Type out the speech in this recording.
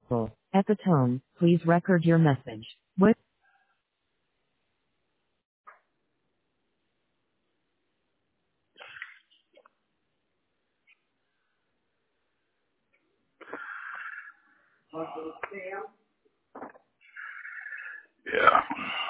At the tone, please record your message. What? Yeah.